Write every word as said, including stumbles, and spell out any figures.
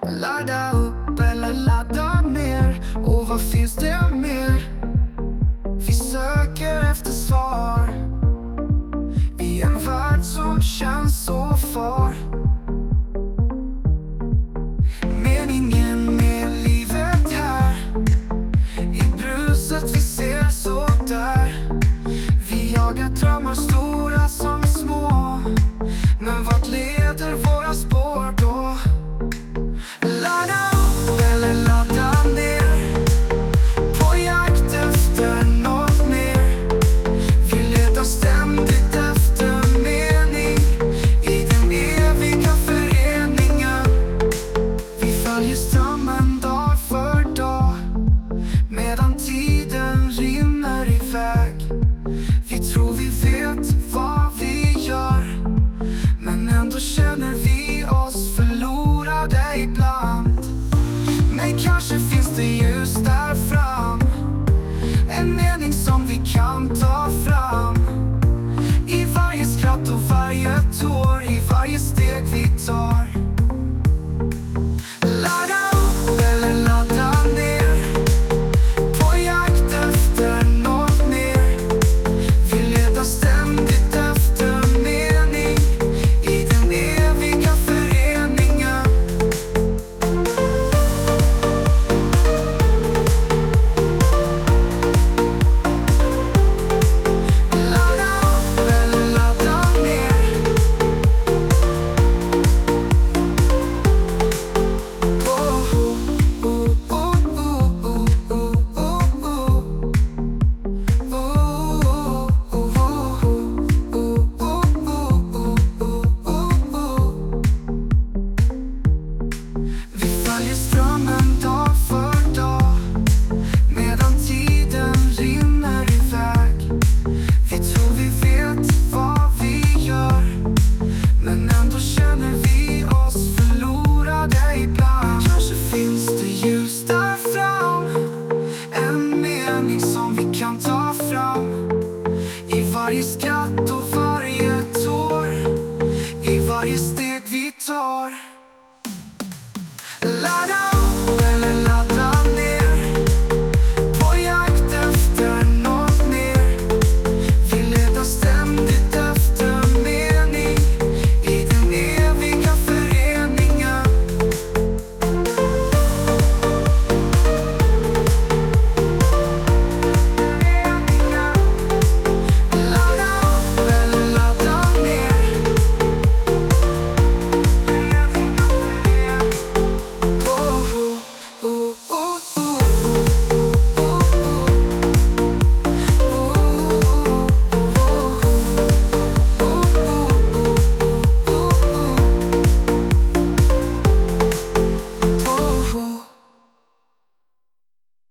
Ladda upp eller ladda ner. Och vad finns det mer? Vi söker efter svar i en värld som känns så far. Meningen med livet här, i bruset vi ser så där. Vi jagar drömmar stora som små, men vart leder våra spår då? Ladda upp eller ladda ner, på jakt efter något mer. Vi letar ständigt efter mening i den eviga föreningen. Vi följer strömmen dag för dag, medan tiden rinner iväg. Vi tror vi vet vad vi gör, men ändå känner vi oss förlorade ibland. Men kanske finns det ljus där fram, en mening som vi kan ta fram. I varje skratt och varje tår, i varje steg vi tar. Ladda upp eller ladda ner, på jakt efter något mer. Vi letar ständigt efter mening i den eviga föreningen. Ladda upp eller ladda ner, oh, oh, oh, oh, oh, oh, oh. Vi följer strömmen dag för dag, medan tiden rinner iväg. Vi tror vi vet vad vi gör, men ändå känner vi oss förlorade ibland. Kanske finns det ljus där fram, en mening som vi kan ta fram. I varje skratt och varje tår, i varje steg